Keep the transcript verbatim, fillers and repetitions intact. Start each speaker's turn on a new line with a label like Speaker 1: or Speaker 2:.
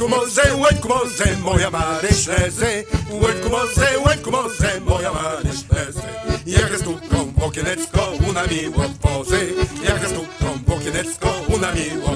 Speaker 1: Łęku może, łęku może, moja Maryś leży. Łęku może, łęku może, moja Maryś leży. Jak stuką w okienecko, una miło tworzy. Jak stuką w okienecko, una miło